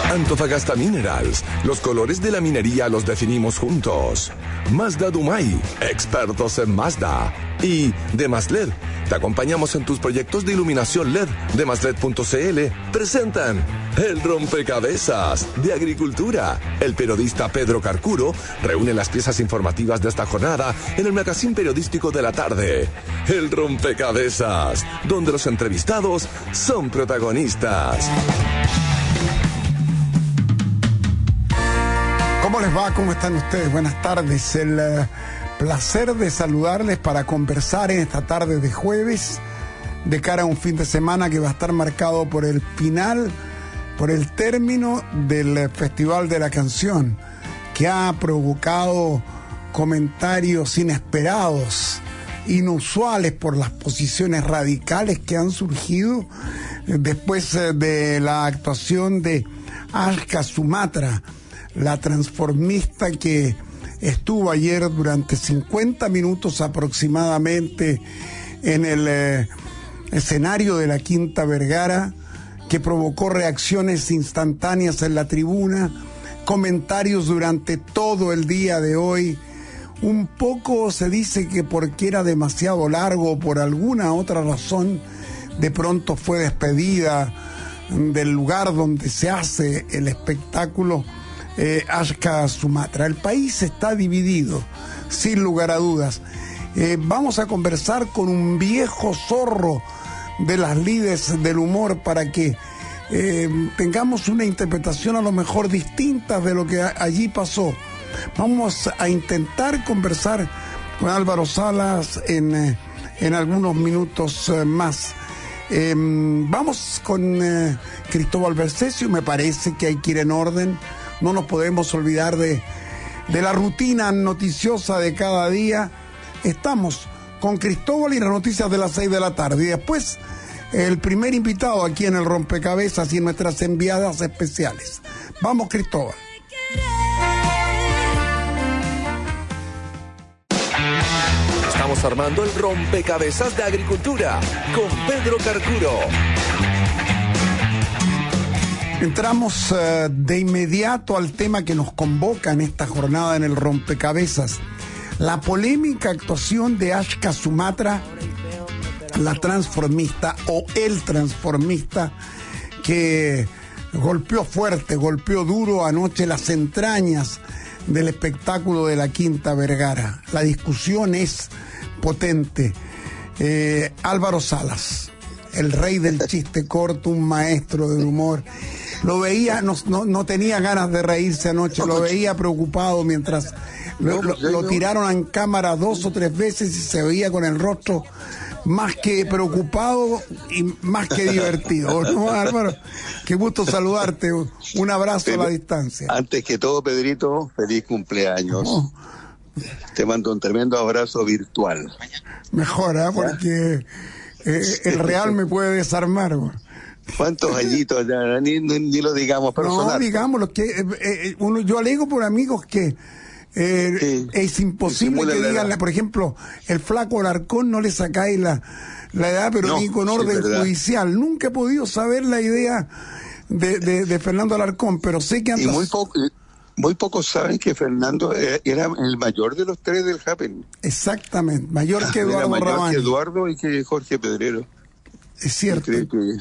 Antofagasta Minerals, los colores de la minería los definimos juntos. Mazda Dumay, expertos en Mazda. Y DemasLed, te acompañamos en tus proyectos de iluminación LED. DemasLed.cl presentan El Rompecabezas de Agricultura. El periodista Pedro Carcuro reúne las piezas informativas de esta jornada en el magazine periodístico de la tarde. El Rompecabezas, donde los entrevistados son protagonistas. ¿Cómo les va? ¿Cómo están ustedes? Buenas tardes. El placer de saludarles para conversar en esta tarde de jueves de cara a un fin de semana que va a estar marcado por el final, por el término del Festival de la Canción, que ha provocado comentarios inesperados, inusuales por las posiciones radicales que han surgido después de la actuación de Aska Sumatra, la transformista que estuvo ayer durante 50 minutos aproximadamente en el escenario de la Quinta Vergara, que provocó reacciones instantáneas en la tribuna, comentarios durante todo el día de hoy. Un poco se dice que porque era demasiado largo o por alguna otra razón, de pronto fue despedida del lugar donde se hace el espectáculo Aska Sumatra. El país está dividido, sin lugar a dudas. Vamos a conversar con un viejo zorro de las lides del humor para que tengamos una interpretación a lo mejor distinta de lo que allí pasó. Vamos a intentar conversar con Álvaro Salas en algunos minutos más. Vamos con Cristóbal Bercesio. Me parece que hay que ir en orden. No nos podemos olvidar de la rutina noticiosa de cada día. Estamos con Cristóbal y las noticias de las 6 de la tarde. Y después, el primer invitado aquí en el Rompecabezas y nuestras enviadas especiales. Vamos, Cristóbal. Estamos armando el Rompecabezas de Agricultura con Pedro Carcuro. Entramos de inmediato al tema que nos convoca en esta jornada en el Rompecabezas. La polémica actuación de Aska Sumatra, la transformista o el transformista, que golpeó fuerte, golpeó duro anoche las entrañas del espectáculo de la Quinta Vergara. La discusión es potente. Álvaro Salas, el rey del chiste corto, un maestro del humor. Lo veía, no tenía ganas de reírse anoche, lo veía preocupado mientras lo tiraron en cámara 2 o 3 veces y se veía con el rostro más que preocupado y más que divertido. ¿No, Álvaro? Qué gusto saludarte, un abrazo a la distancia. Antes que todo, Pedrito, feliz cumpleaños. Oh. Te mando un tremendo abrazo virtual. Mejor, porque el real me puede desarmar. ¿Cuántos añitos ya? Ni lo digamos personal. No, digámoslo, que yo alego por amigos que sí, es imposible que digan, por ejemplo, el flaco Alarcón no le sacáis la edad, pero no, ni con orden judicial. Nunca he podido saber la idea de Fernando Alarcón, pero sé que antes... Y muy pocos saben que Fernando era el mayor de los 3 del Happen. Exactamente, mayor que Eduardo Rabani. Mayor que Eduardo y que Jorge Pedrero. Es cierto.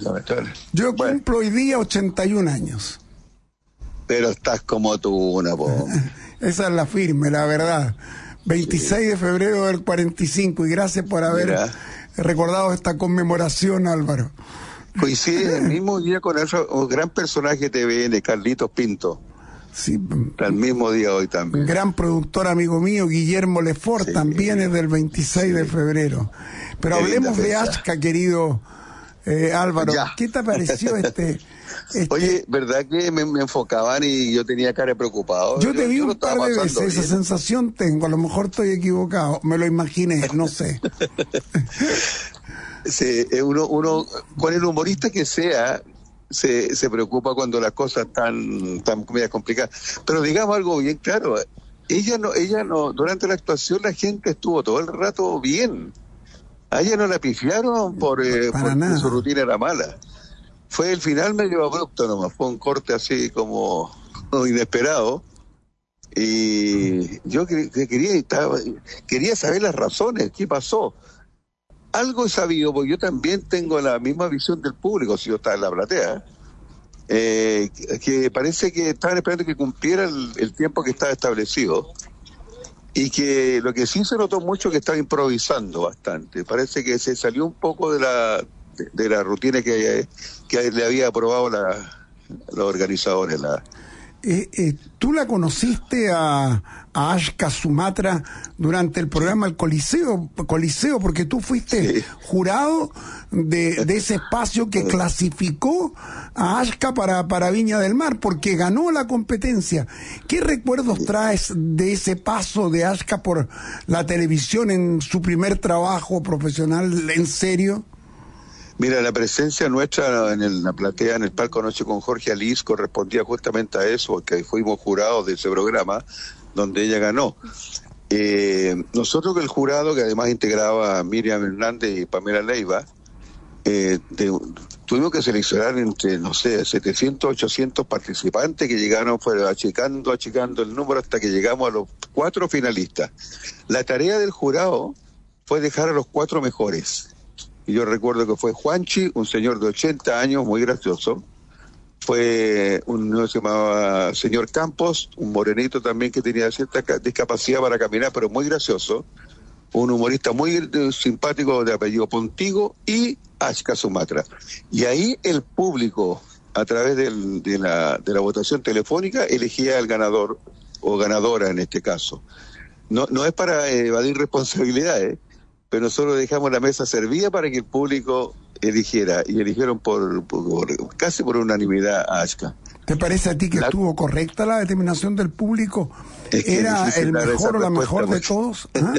Yo cumplo hoy día 81 años. Pero estás como tú, una voz. Esa es la firme, la verdad. 26 de febrero del 45, y gracias por haber recordado esta conmemoración, Álvaro. Coincide el mismo día con el gran personaje TVN, Carlitos Pinto. Sí. El mismo día hoy también. Un gran productor amigo mío, Guillermo Lefort, también es del 26 de febrero. Pero hablemos de Aska, querido Álvaro. ¿Qué te pareció Oye, ¿verdad que me enfocaban y yo tenía cara de preocupado? Yo te vi un par de veces, esa sensación tengo, a lo mejor estoy equivocado, me lo imaginé, no sé. Sí, uno con el humorista que sea, se preocupa cuando las cosas están medio complicadas. Pero digamos algo bien claro, ella no, durante la actuación la gente estuvo todo el rato bien. A ella no la pifiaron porque su rutina era mala. Fue el final medio abrupto nomás, fue un corte así como inesperado. Y yo quería saber las razones, qué pasó. Algo he sabido, porque yo también tengo la misma visión del público, si yo estaba en la platea, que parece que estaban esperando que cumpliera el tiempo que estaba establecido. Y que lo que sí se notó mucho que estaba improvisando bastante. Parece que se salió un poco de la rutina que le había aprobado los organizadores. ¿Tú la conociste a Ashka Sumatra durante el programa El Coliseo, porque tú fuiste jurado de ese espacio que clasificó a Ashka para Viña del Mar, porque ganó la competencia? ¿Qué recuerdos traes de ese paso de Ashka por la televisión en su primer trabajo profesional en serio? Mira, la presencia nuestra en la platea, en el Palco Noche con Jorge Alice, correspondía justamente a eso, porque fuimos jurados de ese programa, donde ella ganó. Nosotros, que el jurado, que además integraba a Miriam Hernández y Pamela Leiva, tuvimos que seleccionar entre, 700, 800 participantes que llegaron, fue achicando el número hasta que llegamos a los 4 finalistas. La tarea del jurado fue dejar a los 4 mejores. Y yo recuerdo que fue Juanchi, un señor de 80 años, muy gracioso. Fue uno se llamaba señor Campos, un morenito también que tenía cierta discapacidad para caminar, pero muy gracioso. Un humorista muy simpático de apellido Pontigo, y Ashka Sumatra. Y ahí el público, a través de la votación telefónica, elegía al ganador o ganadora en este caso. No es para evadir responsabilidades, pero nosotros dejamos la mesa servida para que el público eligiera, y eligieron casi por unanimidad a Ashka. ¿Te parece a ti que estuvo correcta la determinación del público? Es que ¿Era el mejor o la mejor de todos? ¿Ah?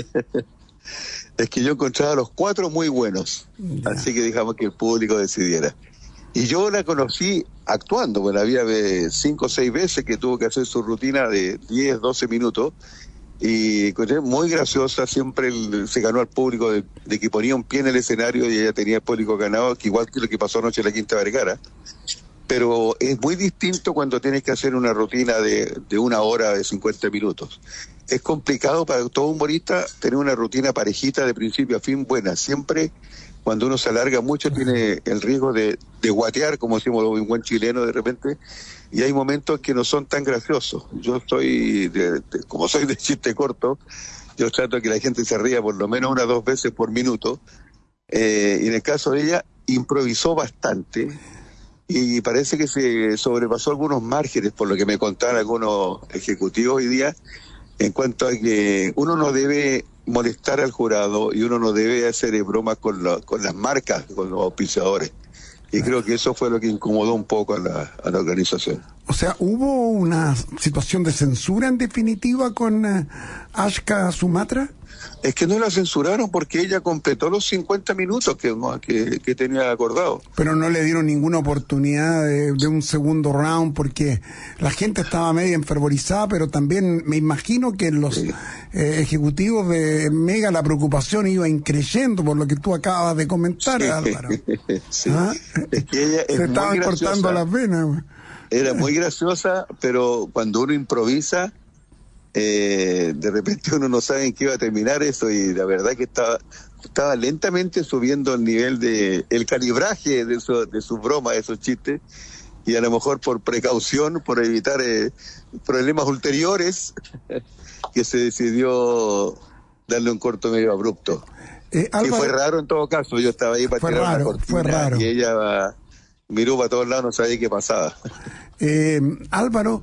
Es que yo encontraba a los 4 muy buenos, así que dejamos que el público decidiera. Y yo la conocí actuando, pues la vi 5 o 6 veces que tuvo que hacer su rutina de 10, 12 minutos, y muy graciosa, siempre se ganó al público de que ponía un pie en el escenario y ella tenía el público ganado, que igual que lo que pasó anoche en la Quinta Vergara. Pero es muy distinto cuando tienes que hacer una rutina de 1 hora, de 50 minutos. Es complicado para todo humorista tener una rutina parejita de principio a fin buena. Siempre cuando uno se alarga mucho tiene el riesgo de guatear, como decimos un buen chileno de repente, y hay momentos que no son tan graciosos. Yo como soy de chiste corto, yo trato de que la gente se ría por lo menos 1 o 2 veces por minuto, y en el caso de ella improvisó bastante, y parece que se sobrepasó algunos márgenes, por lo que me contaron algunos ejecutivos hoy día, en cuanto a que uno no debe molestar al jurado y uno no debe hacer bromas con las marcas, con los auspiciadores. Y creo que eso fue lo que incomodó un poco a la organización. O sea, ¿hubo una situación de censura en definitiva con Ashka Sumatra? Es que no la censuraron porque ella completó los 50 minutos que tenía acordado. Pero no le dieron ninguna oportunidad de un segundo round, porque la gente estaba medio enfervorizada, pero también me imagino que los ejecutivos de Mega la preocupación iba increyendo por lo que tú acabas de comentar, Álvaro. Sí. ¿Ah? Es que ella se estaban cortando las venas. Era muy graciosa, pero cuando uno improvisa, de repente uno no sabe en qué iba a terminar eso, y la verdad que estaba lentamente subiendo el nivel el calibraje de sus bromas, de esos chistes, y a lo mejor por precaución, por evitar problemas ulteriores, que se decidió darle un corto medio abrupto. Álvaro, y fue raro en todo caso. Yo estaba ahí para tirar la cortina, fue raro. Y ella miró para todos lados, no sabía qué pasaba. Álvaro,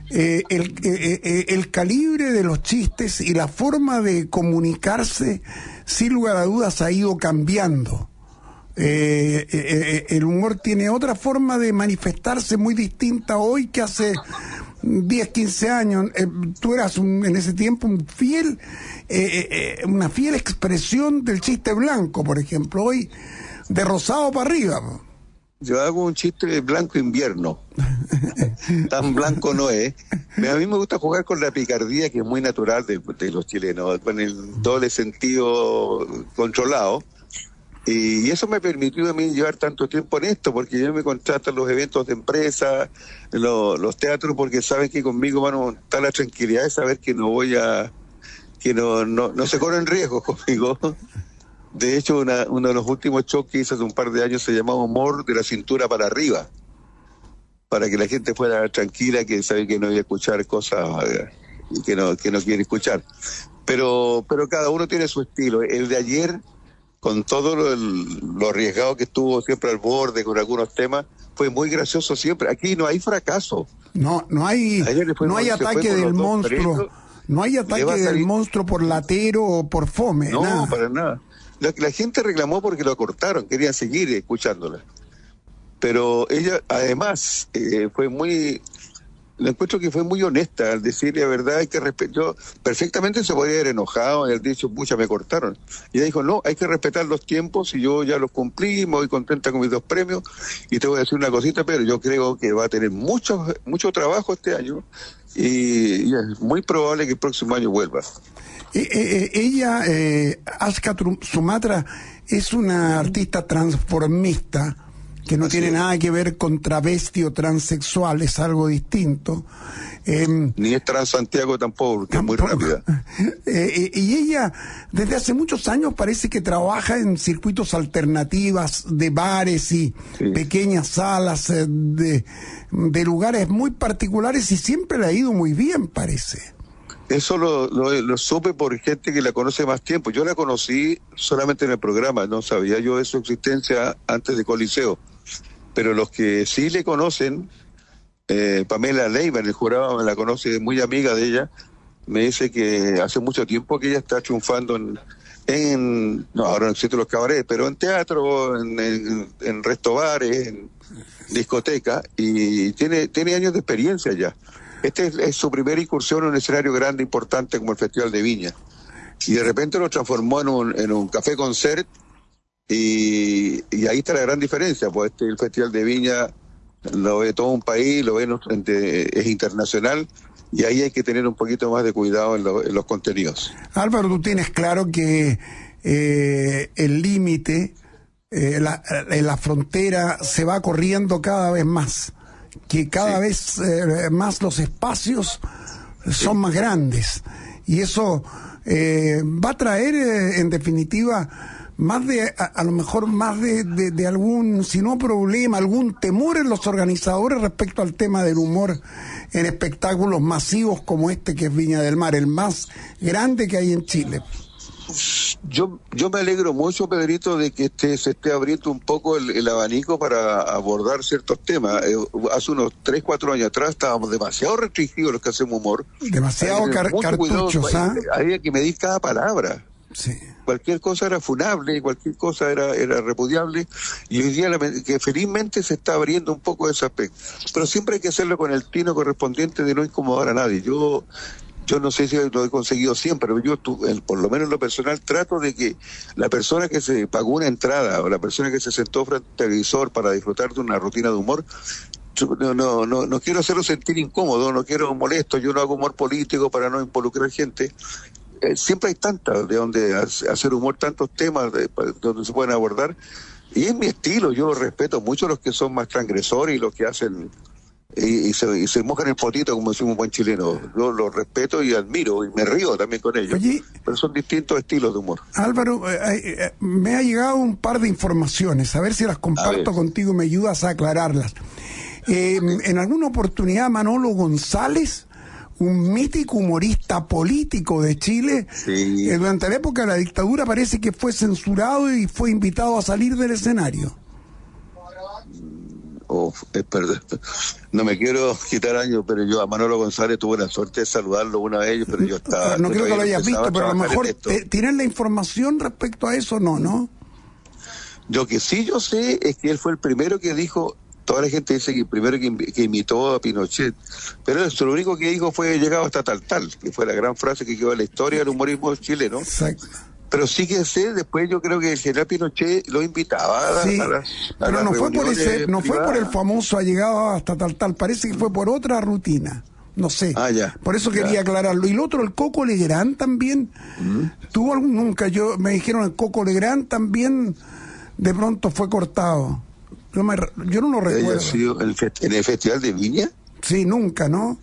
el calibre de los chistes y la forma de comunicarse, sin lugar a dudas, ha ido cambiando. El humor tiene otra forma de manifestarse muy distinta hoy que hace 10, 15 años. Tú eras en ese tiempo una fiel expresión del chiste blanco, por ejemplo. Hoy, de rosado para arriba. Yo hago un chiste de blanco invierno. Tan blanco no es. A mí me gusta jugar con la picardía, que es muy natural de los chilenos, con el doble sentido controlado. Y eso me permitió a mí llevar tanto tiempo en esto, porque yo me contratan los eventos de empresa, los teatros, porque saben que conmigo van a estar la tranquilidad de saber que no voy a, que no se corren riesgos conmigo. De hecho, uno de los últimos shows que hice hace un par de años se llamaba Humor de la cintura para arriba, para que la gente fuera tranquila, que sabe que no iba a escuchar cosas que no quiere escuchar. Pero cada uno tiene su estilo. El de ayer, con todo lo arriesgado que estuvo siempre al borde con algunos temas, fue muy gracioso siempre. Aquí no hay fracaso. No hay ataque del monstruo. No hay ataque del monstruo por latero o por fome. No, nada. Para nada. La gente reclamó porque lo cortaron, querían seguir escuchándola. Pero ella, además, le encuentro que fue muy honesta al decirle la verdad. Hay que respetar. Perfectamente se podía haber enojado y haber dicho, pucha, me cortaron. Y ella dijo, no, hay que respetar los tiempos y yo ya los cumplí, me voy contenta con mis 2 premios. Y te voy a decir una cosita, pero yo creo que va a tener mucho trabajo este año y es muy probable que el próximo año vuelva. Ella, Aska Sumatra, es una artista transformista que no tiene nada que ver con travesti o transexual, es algo distinto. Ni es Transantiago tampoco, porque es muy rápida. Y ella, desde hace muchos años, parece que trabaja en circuitos alternativas de bares y pequeñas salas de lugares muy particulares, y siempre le ha ido muy bien, parece. Eso lo supe por gente que la conoce más tiempo. Yo la conocí solamente en el programa, no sabía yo de su existencia antes de Coliseo. Pero los que sí le conocen, Pamela Leiva, en el jurado, me la conoce, muy amiga de ella, me dice que hace mucho tiempo que ella está triunfando no, ahora no existen los cabarets, pero en teatro, en restobares, en discoteca, y tiene años de experiencia ya. Este es su primera incursión en un escenario grande, importante como el Festival de Viña. Y de repente lo transformó en un café concert, y ahí está la gran diferencia, pues el Festival de Viña lo ve todo un país, es internacional, y ahí hay que tener un poquito más de cuidado en los contenidos. Álvaro, tú tienes claro que el límite, la frontera se va corriendo cada vez más, que cada vez más los espacios son más grandes, y eso va a traer en definitiva más a lo mejor más de algún, si no problema, algún temor en los organizadores respecto al tema del humor en espectáculos masivos como este que es Viña del Mar, el más grande que hay en Chile. Yo me alegro mucho, Pedrito, de que se esté abriendo un poco el abanico para abordar ciertos temas. Hace unos 3-4 años atrás estábamos demasiado restringidos los que hacemos humor. Demasiado cartuchos, ¿ah? Había que medir cada palabra. Sí. Cualquier cosa era funable, cualquier cosa era repudiable, y hoy día que felizmente se está abriendo un poco ese aspecto. Pero siempre hay que hacerlo con el tino correspondiente de no incomodar a nadie. Yo no sé si lo he conseguido siempre, pero yo, por lo menos en lo personal, trato de que la persona que se pagó una entrada o la persona que se sentó frente al televisor para disfrutar de una rutina de humor, no quiero hacerlo sentir incómodo, no quiero molesto, yo no hago humor político para no involucrar gente. Siempre hay tantas de donde hacer humor, tantos temas donde se pueden abordar, y es mi estilo. Yo respeto mucho a los que son más transgresores y los que hacen y se mojan el potito, como decimos un buen chileno. Yo los respeto y admiro y me río también con ellos. Oye, pero son distintos estilos de humor. Álvaro, me ha llegado un par de informaciones, a ver si las comparto contigo y me ayudas a aclararlas. En alguna oportunidad Manolo González, un mítico humorista político de Chile, durante la época de la dictadura parece que fue censurado y fue invitado a salir del escenario. No me quiero quitar años, pero yo a Manolo González tuve la suerte de saludarlo una vez, pero yo estaba... No creo que lo hayas visto, pero a lo mejor ¿tienes la información respecto a eso? No. Lo que sí yo sé es que él fue el primero que dijo... Toda la gente dice que el primero que imitó a Pinochet, pero lo único que dijo fue llegado hasta tal, que fue la gran frase que quedó en la historia del humorismo chileno. Exacto. Pero sí que sé, después yo creo que el general Pinochet lo invitaba pero no fue por el famoso ha llegado hasta tal, parece que fue por otra rutina. No sé. Ya. Por eso quería aclararlo. Y el otro, el Coco Legrand también. ¿Tuvo algún? Nunca. Me dijeron el Coco Legrand también de pronto fue cortado. Yo no lo recuerdo. ¿Haya sido en el Festival de Viña? Sí, nunca, ¿no?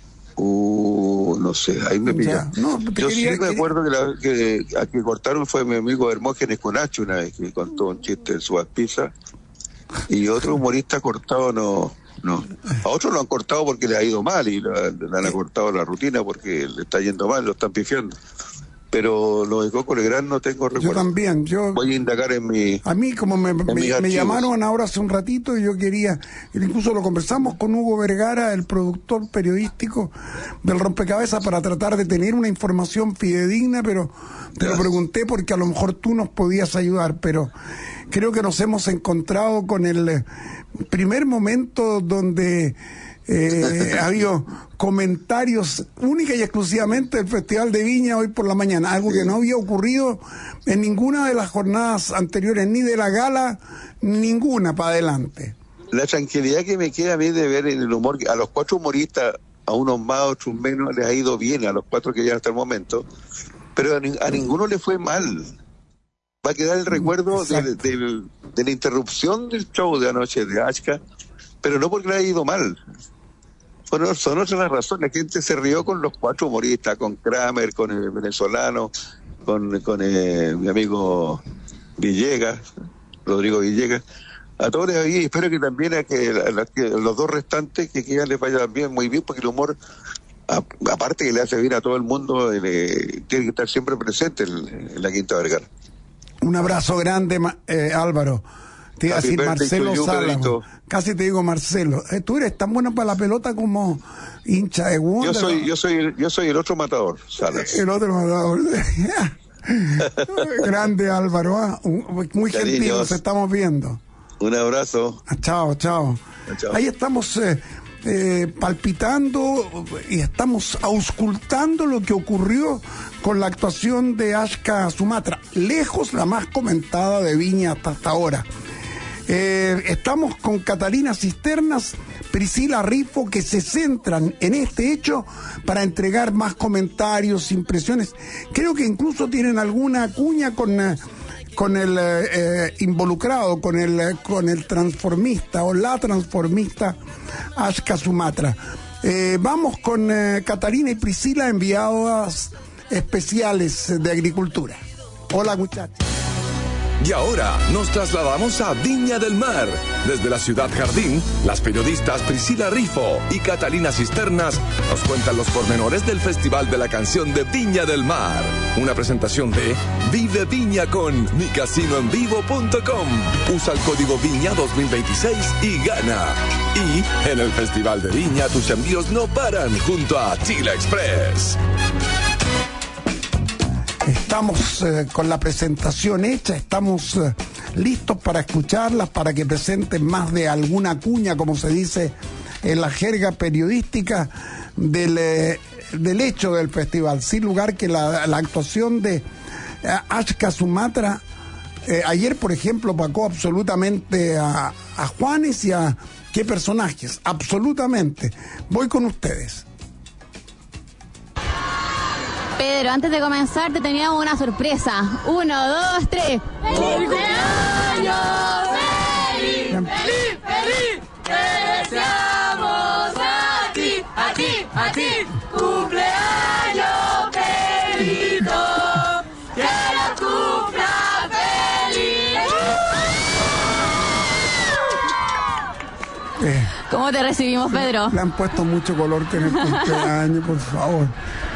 No sé, ahí me pilla. No, yo sí me acuerdo que a que cortaron fue mi amigo Hermógenes Conacho una vez, que contó un chiste en su pizza, y otro humorista cortado no. A otros lo han cortado porque le ha ido mal y le han cortado la rutina porque le está yendo mal, lo están pifiando. Pero lo de Coco Legrand no tengo recuerdo. Yo también. Voy a indagar en mi... A mí, como me llamaron ahora hace un ratito, y yo quería... Incluso lo conversamos con Hugo Vergara, el productor periodístico del Rompecabezas, para tratar de tener una información fidedigna, pero te lo pregunté porque a lo mejor tú nos podías ayudar. Pero creo que nos hemos encontrado con el primer momento donde... ha habido comentarios única y exclusivamente del Festival de Viña hoy por la mañana, algo que no había ocurrido en ninguna de las jornadas anteriores, ni de la gala, ninguna para adelante. La tranquilidad que me queda a mí de ver en el humor, a los 4 humoristas, a unos más, a otros menos, les ha ido bien, a los 4 que llegan hasta el momento, pero a ninguno le fue mal. Va a quedar el recuerdo de la interrupción del show de anoche de Ashka, pero no porque le haya ido mal. Son otras las razones. La gente se rió con los 4 humoristas, con Kramer, con el venezolano, con mi amigo Villegas, Rodrigo Villegas. A todos les ahí, espero que también a los 2 restantes que ya les vaya bien, muy bien, porque el humor, aparte que le hace bien a todo el mundo, tiene que estar siempre presente en la Quinta Vergara. Un abrazo grande, Álvaro. Te iba a decir Marcelo Sálamo. Casi te digo Marcelo. Tú eres tan bueno para la pelota como hincha de Wonder. Yo soy el otro matador, Salas. El otro matador. Grande Álvaro. Muy gentil, nos estamos viendo. Un abrazo. Chao. Ahí estamos palpitando y estamos auscultando lo que ocurrió con la actuación de Ashka Sumatra. Lejos la más comentada de Viña hasta ahora. Estamos con Catalina Cisternas, Priscila Rifo, que se centran en este hecho para entregar más comentarios, impresiones. Creo que incluso tienen alguna cuña con el involucrado, con el transformista o la transformista Ashka Sumatra. Vamos con Catalina y Priscila, enviadas especiales de Agricultura. Hola, muchachos. Y ahora nos trasladamos a Viña del Mar. Desde la ciudad Jardín, las periodistas Priscila Rifo y Catalina Cisternas nos cuentan los pormenores del Festival de la Canción de Viña del Mar. Una presentación de Vive Viña con micasinoenvivo.com. Usa el código Viña 2026 y gana. Y en el Festival de Viña tus envíos no paran junto a Chile Express. Estamos con la presentación hecha, estamos listos para escucharlas, para que presenten más de alguna cuña, como se dice en la jerga periodística, del hecho del festival. Sin lugar que la actuación de Ashka Sumatra, ayer, por ejemplo, opacó absolutamente a Juanes y a qué personajes, absolutamente. Voy con ustedes. Pedro, antes de comenzar te teníamos una sorpresa. 1, 2, 3. ¡Feliz cumpleaños! ¡Feliz! ¡Feliz! ¡Feliz! ¡Te deseamos a ti! ¡Cumpleaños, Pedrito! ¡Que lo cumpla feliz! ¿Cómo te recibimos, Pedro? Le han puesto mucho color en el cumpleaños, por favor.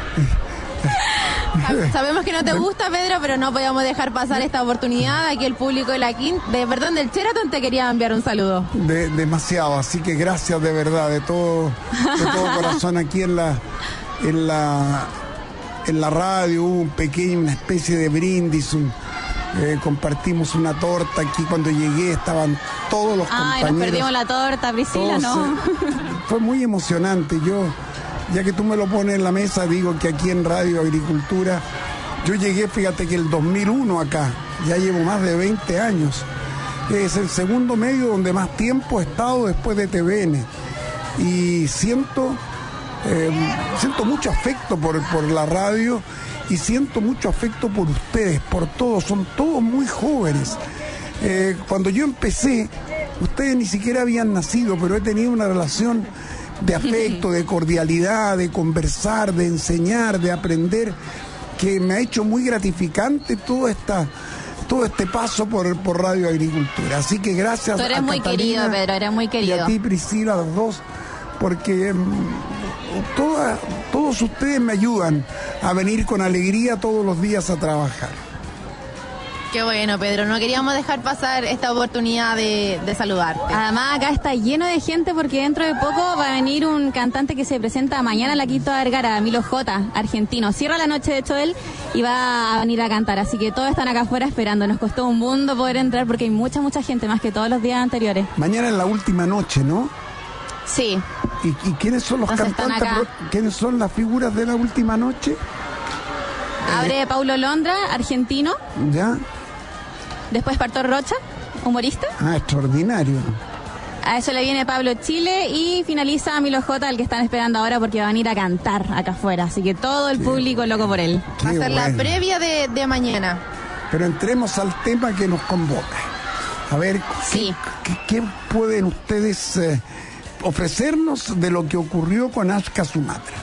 Sabemos que no te gusta, Pedro, pero no podíamos dejar pasar esta oportunidad. Aquí el público de la Quinta, del Sheraton, te quería enviar un saludo. Demasiado, así que gracias de verdad, de todo corazón. Aquí en la radio hubo una especie de brindis, compartimos una torta. Aquí cuando llegué estaban todos los compañeros. Nos perdimos la torta, Priscila, ¿no? Fue muy emocionante. Ya que tú me lo pones en la mesa, digo que aquí en Radio Agricultura, yo llegué, fíjate que el 2001 acá, ya llevo más de 20 años. Es el segundo medio donde más tiempo he estado después de TVN. Y siento mucho afecto por la radio y siento mucho afecto por ustedes, por todos. Son todos muy jóvenes. Cuando yo empecé, ustedes ni siquiera habían nacido, pero he tenido una relación de afecto, de cordialidad, de conversar, de enseñar, de aprender, que me ha hecho muy gratificante todo este paso por Radio Agricultura. Así que gracias Tú eres a muy Catalina, querido, Pedro, eres muy querido. Y a ti, Priscila, los dos, porque todos ustedes me ayudan a venir con alegría todos los días a trabajar. Qué bueno, Pedro, no queríamos dejar pasar esta oportunidad de saludarte. Además, acá está lleno de gente porque dentro de poco va a venir un cantante que se presenta mañana en la Quinta Vergara, Milo J, argentino. Cierra la noche, de hecho, él, y va a venir a cantar. Así que todos están acá afuera esperando. Nos costó un mundo poder entrar porque hay mucha gente, más que todos los días anteriores. Mañana es la última noche, ¿no? Sí. ¿Y quiénes son los Entonces cantantes? ¿Quiénes son las figuras de la última noche? Abre Paulo Londra, argentino. ¿Ya? Después Pastor Rocha, humorista. Ah, extraordinario. A eso le viene Pablo Chile y finaliza Milo J, el que están esperando ahora porque va a venir a cantar acá afuera. Así que todo el público loco por él. Va a ser bueno. la previa de mañana. Pero entremos al tema que nos convoca. A ver, Sí. ¿qué pueden ustedes ofrecernos de lo que ocurrió con Ashka Sumatra?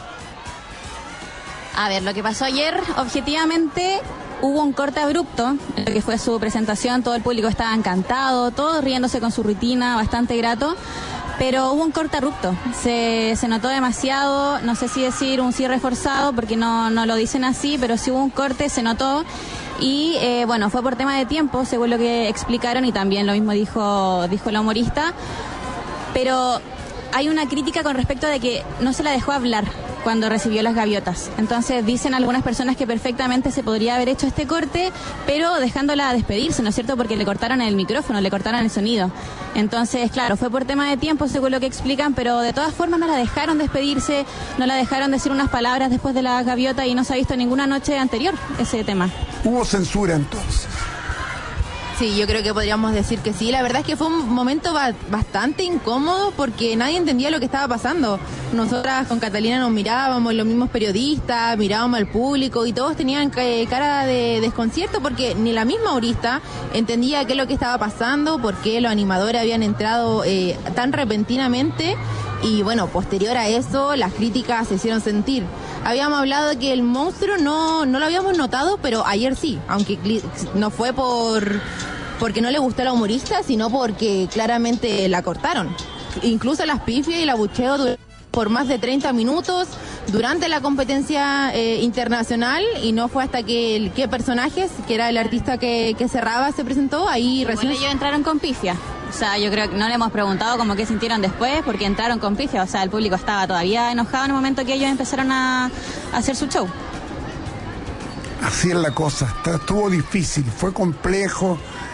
A ver, lo que pasó ayer, objetivamente, hubo un corte abrupto en lo que fue su presentación. Todo el público estaba encantado, todos riéndose con su rutina, bastante grato. Pero hubo un corte abrupto, se notó demasiado, no sé si decir un cierre forzado, porque no lo dicen así, pero sí hubo un corte, se notó. Y bueno, fue por tema de tiempo, según lo que explicaron, y también lo mismo dijo la humorista. Pero hay una crítica con respecto de que no se la dejó hablar cuando recibió las gaviotas. Entonces dicen algunas personas que perfectamente se podría haber hecho este corte, pero dejándola despedirse, ¿no es cierto? Porque le cortaron el micrófono, le cortaron el sonido. Entonces, claro, fue por tema de tiempo, según lo que explican, pero de todas formas no la dejaron despedirse, no la dejaron decir unas palabras después de la gaviota y no se ha visto ninguna noche anterior ese tema. Hubo censura entonces. Sí, yo creo que podríamos decir que sí. La verdad es que fue un momento bastante incómodo porque nadie entendía lo que estaba pasando. Nosotras con Catalina nos mirábamos, los mismos periodistas, mirábamos al público y todos tenían cara de desconcierto porque ni la misma humorista entendía qué es lo que estaba pasando, por qué los animadores habían entrado tan repentinamente. Y bueno, posterior a eso, las críticas se hicieron sentir. Habíamos hablado de que el monstruo no lo habíamos notado, pero ayer sí, aunque no fue porque no le gustó a la humorista, sino porque claramente la cortaron. Incluso las pifias y el abucheo por más de 30 minutos durante la competencia internacional, y no fue hasta que ¿Qué personajes?, que era el artista que cerraba, se presentó, ahí recién... Bueno, ellos entraron con pifia. O sea, yo creo que no le hemos preguntado como qué sintieron después, porque entraron con pifia. O sea, el público estaba todavía enojado en el momento que ellos empezaron a hacer su show. Así es la cosa, estuvo difícil, fue complejo,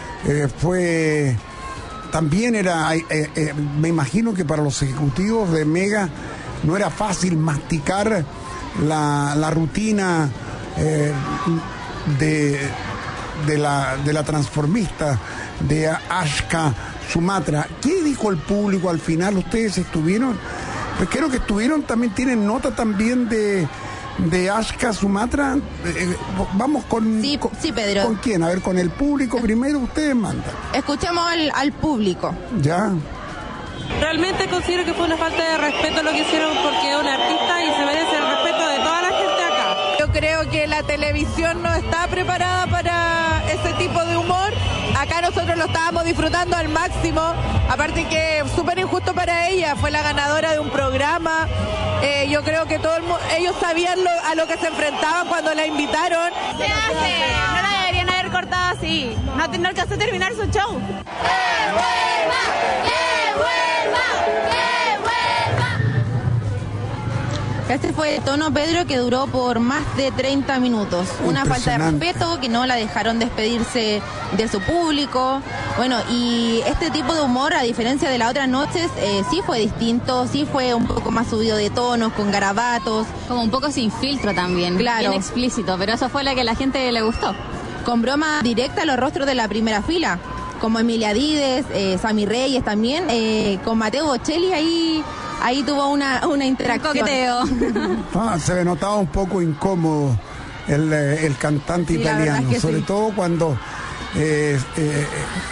también era, me imagino que para los ejecutivos de Mega no era fácil masticar la rutina de la transformista, de Ashka Sumatra. ¿Qué dijo el público al final? ¿Ustedes estuvieron? Pues creo que estuvieron, también tienen nota también de Ashka Sumatra. Vamos con... Sí, Pedro. ¿Con quién? A ver, con el público primero, ustedes mandan. Escuchemos al público. Ya. Realmente considero que fue una falta de respeto lo que hicieron porque es un artista y se merece el respeto de toda la gente acá. Yo creo que la televisión no está preparada para ese tipo de humor. Acá nosotros lo estábamos disfrutando al máximo. Aparte que súper injusto para ella, fue la ganadora de un programa. Yo creo que ellos sabían a lo que se enfrentaban cuando la invitaron. Se hace, no la deberían haber cortado así, no alcanzó a terminar su show. ¡Que vuelva! ¡Que vuelva! ¡Que vuelva! Este fue el tono, Pedro, que duró por más de 30 minutos. Una falta de respeto, que no la dejaron despedirse de su público. Bueno, y este tipo de humor, a diferencia de las otras noches, sí fue distinto, sí fue un poco más subido de tonos, con garabatos. Como un poco sin filtro también, claro, bien explícito, pero eso fue la que a la gente le gustó. Con broma directa a los rostros de la primera fila, como Emilia Dides, Sammy Reyes también, con Mateo Bocelli ahí tuvo una interacción. Coqueteo. Se le notaba un poco incómodo el cantante italiano, sobre todo cuando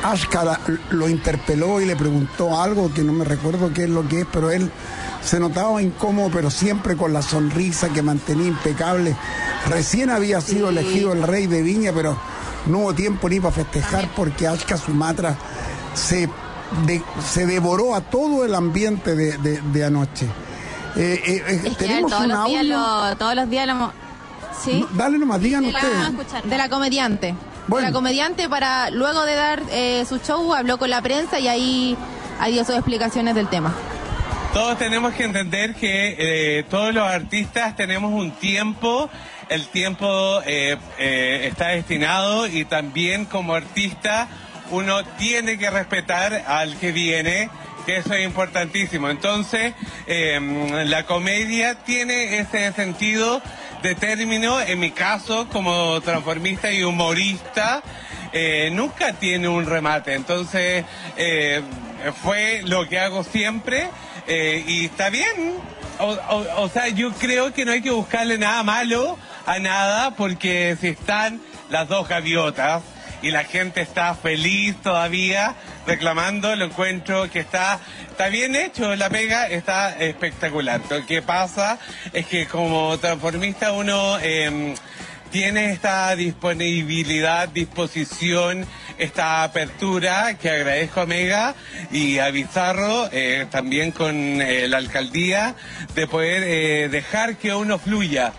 Ashka lo interpeló y le preguntó algo que no me recuerdo qué es lo que es, pero él se notaba incómodo, pero siempre con la sonrisa que mantenía impecable. Recién había sido elegido el rey de Viña, pero no hubo tiempo ni para festejar porque Ashka Sumatra se devoró a todo el ambiente de anoche. Tenemos un audio. Todos los días lo... ¿Sí? No, dale nomás, digan ustedes. De la comediante. Bueno. La comediante, para luego de dar su show, habló con la prensa y ahí dio sus explicaciones del tema. Todos tenemos que entender que todos los artistas tenemos un tiempo, el tiempo está destinado, y también como artista uno tiene que respetar al que viene, que eso es importantísimo. Entonces, la comedia tiene ese sentido de término. En mi caso, como transformista y humorista, nunca tiene un remate. Entonces, fue lo que hago siempre, y está bien. O sea, yo creo que no hay que buscarle nada malo a nada, porque si están las dos gaviotas y la gente está feliz todavía reclamando, lo encuentro que está bien hecho, la pega está espectacular. Lo que pasa es que como transformista uno tiene esta disponibilidad, disposición, esta apertura que agradezco a Mega y a Bizarro, también con la alcaldía, de poder dejar que uno fluya.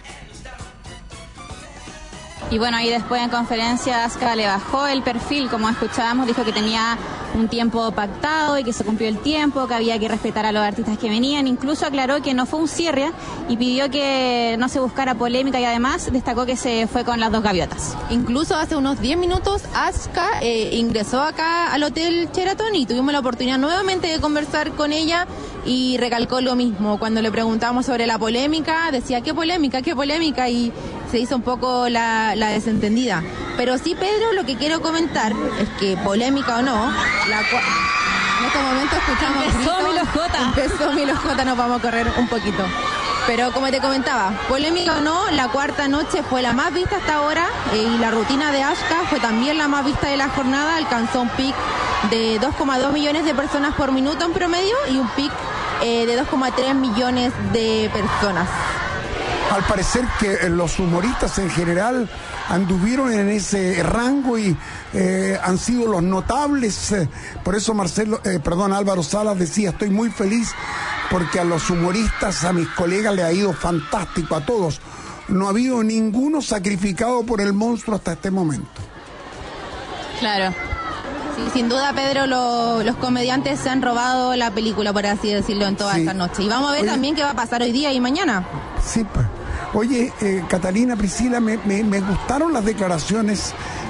Y bueno, ahí después en conferencia Ashka le bajó el perfil, como escuchábamos, dijo que tenía un tiempo pactado y que se cumplió el tiempo, que había que respetar a los artistas que venían. Incluso aclaró que no fue un cierre y pidió que no se buscara polémica, y además destacó que se fue con las dos gaviotas. Incluso hace unos 10 minutos Ashka ingresó acá al Hotel Sheraton y tuvimos la oportunidad nuevamente de conversar con ella, y recalcó lo mismo. Cuando le preguntamos sobre la polémica, decía, ¿qué polémica? ¿Qué polémica? Y se hizo un poco la desentendida. Pero sí, Pedro, lo que quiero comentar es que, polémica o no, en este momento escuchamos Empezó Milo J, nos vamos a correr un poquito. Pero como te comentaba, polémica o no, la cuarta noche fue la más vista hasta ahora, y la rutina de Ashka fue también la más vista de la jornada. Alcanzó un pic de 2,2 millones de personas por minuto en promedio y un pic de 2,3 millones de personas. Al parecer que los humoristas en general anduvieron en ese rango y han sido los notables. Por eso Álvaro Salas decía, estoy muy feliz porque a los humoristas, a mis colegas, les ha ido fantástico, a todos. No ha habido ninguno sacrificado por el monstruo hasta este momento. Claro. Sí, sin duda, Pedro, los comediantes se han robado la película, por así decirlo, en toda esta noche. Y vamos a ver también qué va a pasar hoy día y mañana. Sí, pues. Oye, Catalina, Priscila, me gustaron las declaraciones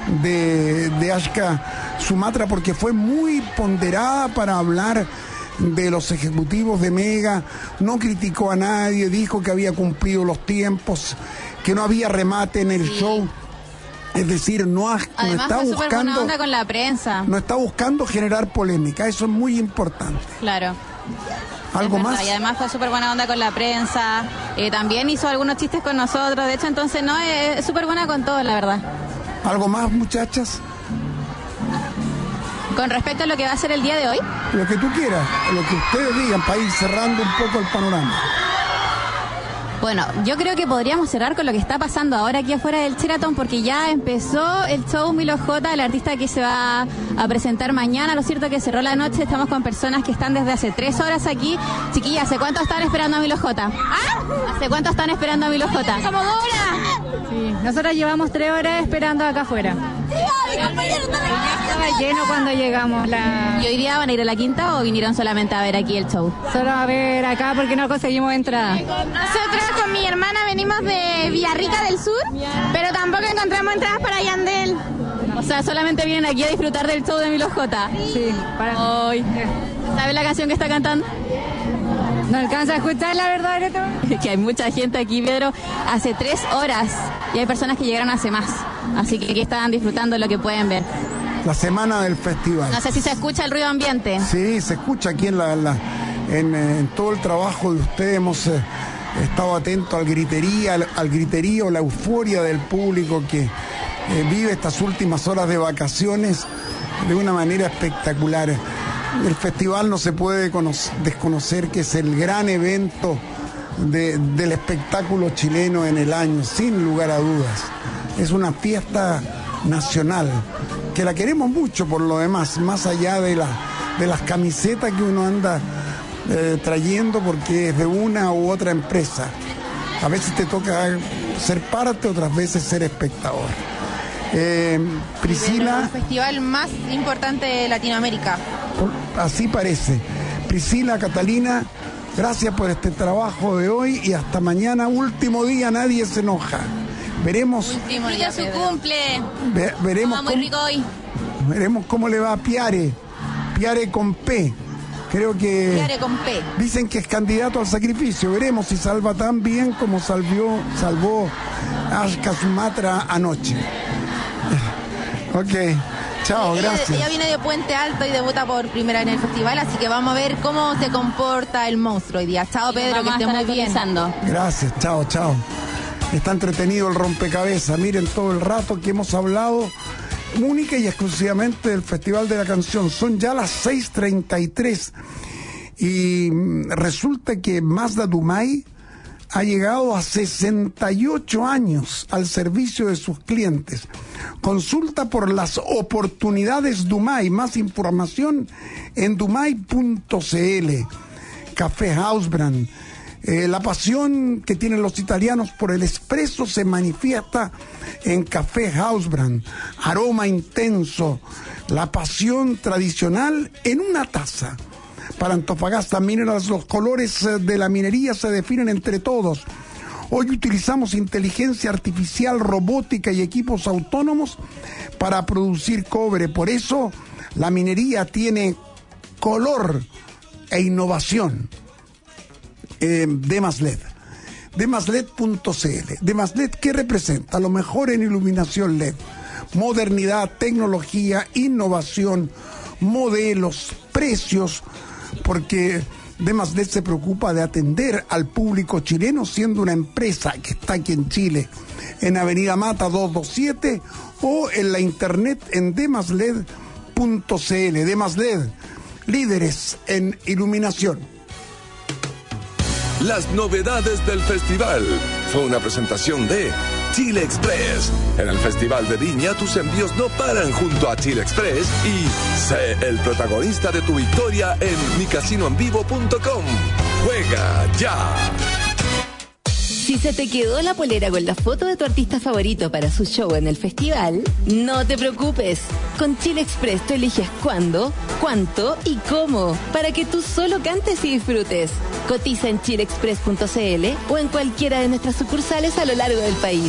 de Ashka Sumatra, porque fue muy ponderada para hablar de los ejecutivos de Mega. No criticó a nadie, dijo que había cumplido los tiempos, que no había remate en el show. Es decir, no está buscando, buena onda con la prensa. No está buscando generar polémica, eso es muy importante. Claro. ¿Algo más? Y además fue súper buena onda con la prensa, también hizo algunos chistes con nosotros, de hecho, entonces no, es súper buena con todo, la verdad. ¿Algo más, muchachas? Con respecto a lo que va a ser el día de hoy. Lo que tú quieras, lo que ustedes digan, para ir cerrando un poco el panorama. Bueno, yo creo que podríamos cerrar con lo que está pasando ahora aquí afuera del Sheraton, porque ya empezó el show Milo J, el artista que se va a presentar mañana. Lo cierto es que cerró la noche, estamos con personas que están desde hace 3 horas aquí. Chiquillas, ¿hace cuánto están esperando a Milo J? ¿Hace cuánto están esperando a Milo J? Como 2 horas. Sí, nosotros llevamos 3 horas esperando acá afuera. Estaba lleno cuando llegamos. ¿Y hoy día van a ir a la quinta o vinieron solamente a ver aquí el show? Solo a ver acá porque no conseguimos entrada. Nosotros con mi hermana venimos de Villarrica del Sur, pero tampoco encontramos entradas para Yandel. O sea, solamente vienen aquí a disfrutar del show de Milo J. Sí, para hoy. ¿Sabes la canción que está cantando? No alcanza a escuchar, la verdad, Es que hay mucha gente aquí, Pedro, hace 3 horas y hay personas que llegaron hace más. Así que aquí están disfrutando lo que pueden ver. La semana del festival. No sé si se escucha el ruido ambiente. Sí, se escucha aquí en todo el trabajo de ustedes. Hemos estado atentos al griterío, la euforia del público que vive estas últimas horas de vacaciones de una manera espectacular. El festival no se puede desconocer que es el gran evento del espectáculo chileno en el año, sin lugar a dudas. Es una fiesta nacional que la queremos mucho por lo demás, más allá de las camisetas que uno anda trayendo porque es de una u otra empresa. A veces te toca ser parte, otras veces ser espectador. Priscila... El festival más importante de Latinoamérica. Así parece. Priscila, Catalina, gracias por este trabajo de hoy y hasta mañana, último día, nadie se enoja. Veremos... Último día su cumple. Veremos muy rico hoy. Veremos cómo le va a Piare con P. Creo que Piare con P. Dicen que es candidato al sacrificio. Veremos si salva tan bien como salvó Ashka Sumatra anoche. Ok, chao, gracias. Ella viene de Puente Alto y debuta por primera vez en el festival, así que vamos a ver cómo se comporta el monstruo hoy día. Chao, Pedro, que esté muy bien. Gracias, chao. Está entretenido el rompecabezas. Miren todo el rato que hemos hablado única y exclusivamente del Festival de la Canción. Son ya las 6:33 y resulta que Mazda Dumay ha llegado a 68 años al servicio de sus clientes. Consulta por las oportunidades Dumay. Más información en dumay.cl. Café Hausbrand. La pasión que tienen los italianos por el espresso se manifiesta en Café Hausbrand. Aroma intenso, la pasión tradicional en una taza. Para Antofagasta Minerals, los colores de la minería se definen entre todos. Hoy utilizamos inteligencia artificial, robótica y equipos autónomos para producir cobre. Por eso la minería tiene color e innovación. Demasled. Demasled.cl. Demasled, ¿qué representa? Lo mejor en iluminación LED. Modernidad, tecnología, innovación, modelos, precios, porque Demasled se preocupa de atender al público chileno, siendo una empresa que está aquí en Chile, en Avenida Mata 227 o en la internet en demasled.cl. Demasled, líderes en iluminación. Las novedades del festival. Fue una presentación de Chile Express. En el Festival de Viña, tus envíos no paran junto a Chile Express y sé el protagonista de tu victoria en micasinoenvivo.com. ¡Juega ya! Si se te quedó la polera con la foto de tu artista favorito para su show en el festival, no te preocupes. Con Chile Express tú eliges cuándo, cuánto y cómo, para que tú solo cantes y disfrutes. Cotiza en chileexpress.cl o en cualquiera de nuestras sucursales a lo largo del país.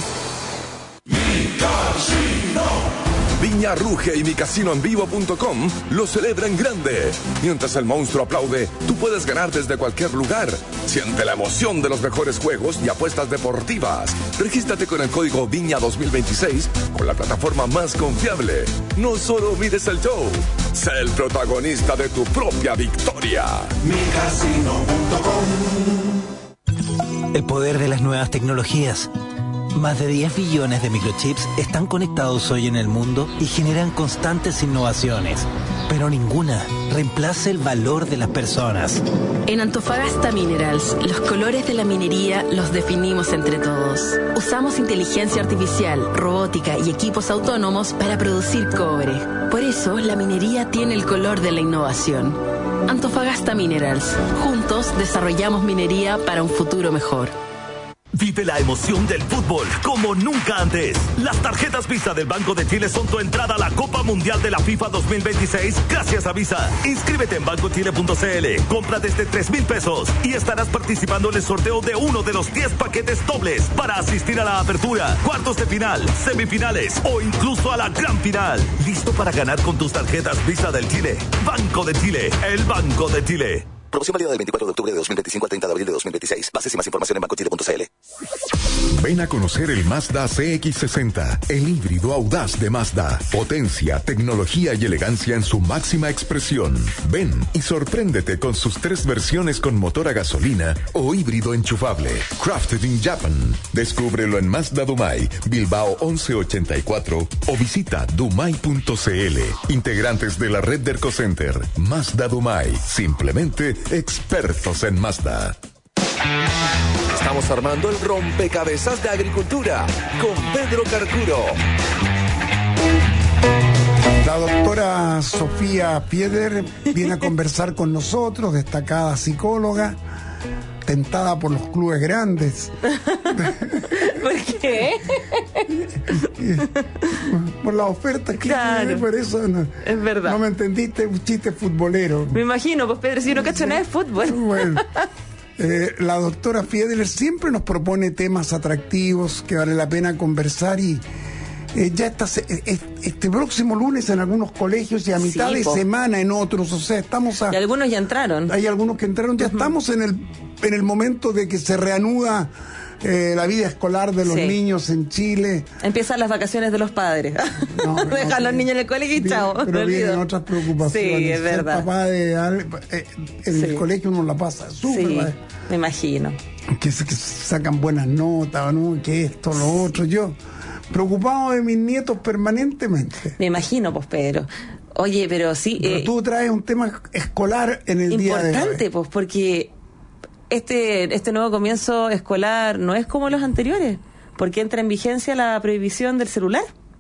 Viña ruge y micasinoenvivo.com lo celebra en grande. Mientras el monstruo aplaude, tú puedes ganar desde cualquier lugar. Siente la emoción de los mejores juegos y apuestas deportivas. Regístrate con el código Viña 2026 con la plataforma más confiable. No solo mires el show, sé el protagonista de tu propia victoria. El poder de las nuevas tecnologías. Más de 10 billones de microchips están conectados hoy en el mundo y generan constantes innovaciones, pero ninguna reemplaza el valor de las personas. En Antofagasta Minerals, los colores de la minería los definimos entre todos. Usamos inteligencia artificial, robótica y equipos autónomos para producir cobre. Por eso, la minería tiene el color de la innovación. Antofagasta Minerals. Juntos desarrollamos minería para un futuro mejor. Vive la emoción del fútbol como nunca antes. Las tarjetas Visa del Banco de Chile son tu entrada a la Copa Mundial de la FIFA 2026 gracias a Visa. Inscríbete en bancochile.cl, compra desde 3,000 pesos y estarás participando en el sorteo de uno de los 10 paquetes dobles para asistir a la apertura, cuartos de final, semifinales o incluso a la gran final. ¿Listo para ganar con tus tarjetas Visa del Chile? Banco de Chile, el Banco de Chile. Promoción válida del 24 de octubre de 2025 al 30 de abril de 2026. Bases y más información en bancochile.cl. Ven a conocer el Mazda CX-60, el híbrido audaz de Mazda. Potencia, tecnología y elegancia en su máxima expresión. Ven y sorpréndete con sus 3 versiones con motor a gasolina o híbrido enchufable. Crafted in Japan. Descúbrelo en Mazda Dumai, Bilbao 1184 o visita dumai.cl. Integrantes de la red de Ercocenter. Mazda Dumai. Simplemente expertos en Mazda. Estamos armando el rompecabezas de agricultura con Pedro Carcuro. La doctora Sofía Pieder viene a conversar con nosotros, destacada psicóloga, tentada por los clubes grandes. ¿Por qué? Por la oferta que claro, tiene, por eso no, es verdad. No me entendiste, un chiste futbolero. Me imagino, pues Pedro, si no cacho nada de fútbol. Bueno. La doctora Fiedler siempre nos propone temas atractivos que vale la pena conversar y ya está este próximo lunes en algunos colegios y a mitad de semana en otros, o sea, estamos y algunos ya entraron. Hay algunos que entraron, ya estamos en el momento de que se reanuda la vida escolar de los niños en Chile. Empiezan las vacaciones de los padres. Dejan a los niños en el colegio y chao. Pero vienen otras preocupaciones. Sí, es verdad. Ser papá en el colegio uno la pasa súper. Sí, me imagino. Que sacan buenas notas, ¿no? Que esto, lo otro. Yo, preocupado de mis nietos permanentemente. Me imagino, pues, Pedro. Oye, pero sí. Pero tú traes un tema escolar en el día de hoy. Importante, pues, porque este nuevo comienzo escolar no es como los anteriores, porque entra en vigencia la prohibición del celular.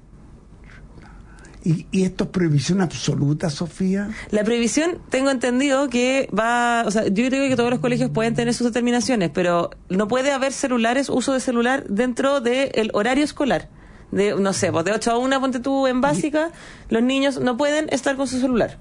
¿Y esto es prohibición absoluta, Sofía? La prohibición, tengo entendido que o sea, yo creo que todos los colegios pueden tener sus determinaciones, pero no puede haber uso de celular dentro del horario escolar. No sé, pues de 8 a 1, ponte tú en básica, los niños no pueden estar con su celular.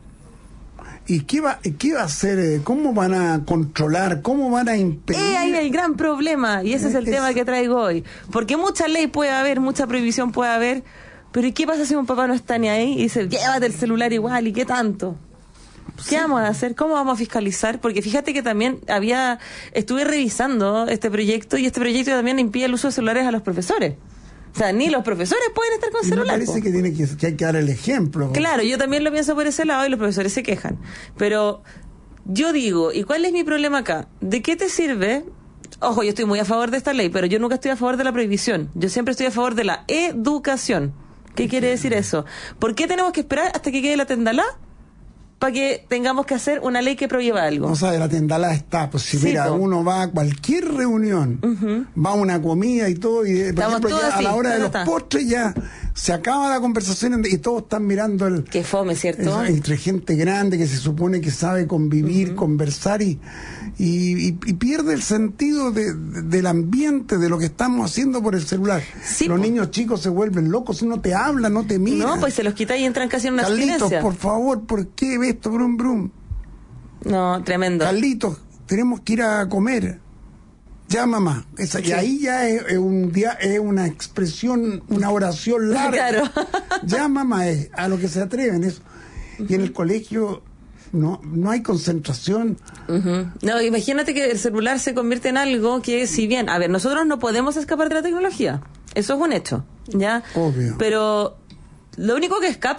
¿Y qué va a hacer? ¿Cómo van a controlar? ¿Cómo van a impedir? Ahí hay el gran problema, y ese es el tema que traigo hoy. Porque mucha ley puede haber, mucha prohibición puede haber, pero ¿y qué pasa si un papá no está ni ahí y dice, llévate el celular igual, y qué tanto? ¿Qué vamos a hacer? ¿Cómo vamos a fiscalizar? Porque fíjate que también estuve revisando este proyecto, y este proyecto también impide el uso de celulares a los profesores. O sea, ni los profesores pueden estar con celular. Me parece que hay que dar el ejemplo. Claro, yo también lo pienso por ese lado y los profesores se quejan. Pero yo digo, ¿y cuál es mi problema acá? ¿De qué te sirve? Ojo, yo estoy muy a favor de esta ley, pero yo nunca estoy a favor de la prohibición. Yo siempre estoy a favor de la educación. ¿Qué quiere decir eso? ¿Por qué tenemos que esperar hasta que quede la tendalá para que tengamos que hacer una ley que prohíba algo? O sea, de la tendalá está, pues si mira, uno va a cualquier reunión, va a una comida y todo, y por ejemplo, ya a la hora de los postres ya se acaba la conversación y todos están mirando Qué fome, ¿cierto? Entre gente grande que se supone que sabe convivir, conversar y pierde el sentido del ambiente, de lo que estamos haciendo por el celular. Sí, los niños chicos se vuelven locos, no te hablan, no te miran. No, pues se los quita y entran casi en una abstinencia. Carlitos, por favor, ¿por qué ves esto, brum brum? No, tremendo. Carlitos, tenemos que ir a comer. Ya, mamá. Y ahí ya es una expresión, una oración larga. Claro. Ya, mamá, es a lo que se atreven eso. Y en el colegio no hay concentración. No, imagínate que el celular se convierte en algo que, si bien, a ver, nosotros no podemos escapar de la tecnología. Eso es un hecho, ¿ya? Obvio. Pero lo único que escapa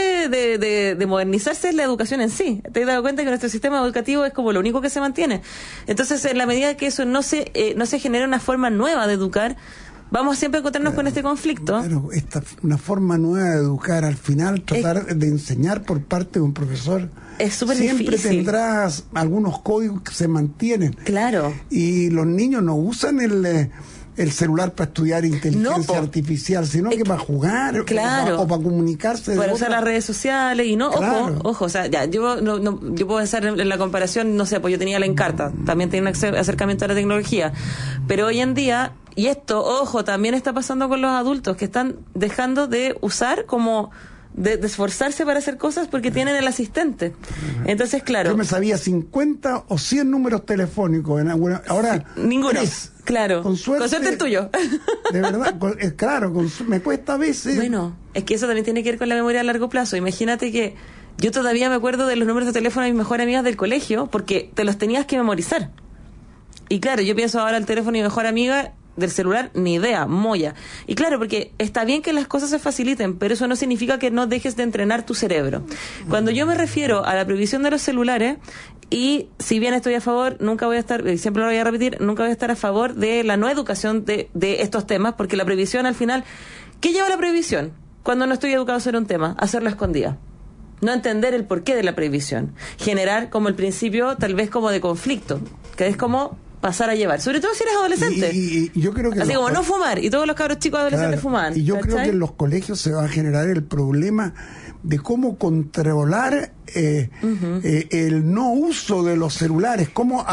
de modernizarse es la educación en sí. ¿Te has dado cuenta que nuestro sistema educativo es como lo único que se mantiene? Entonces, en la medida que eso no se genera una forma nueva de educar, vamos siempre a encontrarnos con este conflicto. Pero una forma nueva de educar, al final tratar de enseñar por parte de un profesor, es súper difícil. Siempre tendrás algunos códigos que se mantienen. Claro. Y los niños no usan el celular para estudiar inteligencia artificial, sino que para jugar o para comunicarse. Para usar las redes sociales y ojo, o sea, ya, yo puedo hacer en la comparación, no sé, pues yo tenía la Encarta, también tenía un acercamiento a la tecnología, pero hoy en día, y esto, ojo, también está pasando con los adultos, que están dejando de usar como de esforzarse para hacer cosas porque tienen el asistente. Entonces, claro. Yo me sabía 50 o 100 números telefónicos. Ahora, ninguno. 3. Claro. Con suerte el tuyo. De verdad, claro, me cuesta a veces. Bueno, es que eso también tiene que ver con la memoria a largo plazo. Imagínate que yo todavía me acuerdo de los números de teléfono de mis mejores amigas del colegio porque te los tenías que memorizar. Y claro, yo pienso ahora el teléfono de mi mejor amiga del celular, ni idea, moya. Y claro, porque está bien que las cosas se faciliten, pero eso no significa que no dejes de entrenar tu cerebro. Cuando yo me refiero a la prohibición de los celulares, y si bien estoy a favor, nunca voy a estar, siempre lo voy a repetir, nunca voy a estar a favor de la no educación de estos temas, porque la prohibición al final, ¿qué lleva la prohibición? Cuando no estoy educado sobre un tema, hacerlo a escondida. No entender el porqué de la prohibición. Generar como el principio, tal vez como de conflicto, que es como pasar a llevar. Sobre todo si eres adolescente. Y yo creo que así como no fumar, y todos los cabros chicos adolescentes fumaban. Y yo ¿cachai? creo que en los colegios se va a generar el problema de cómo controlar el no uso de los celulares, cómo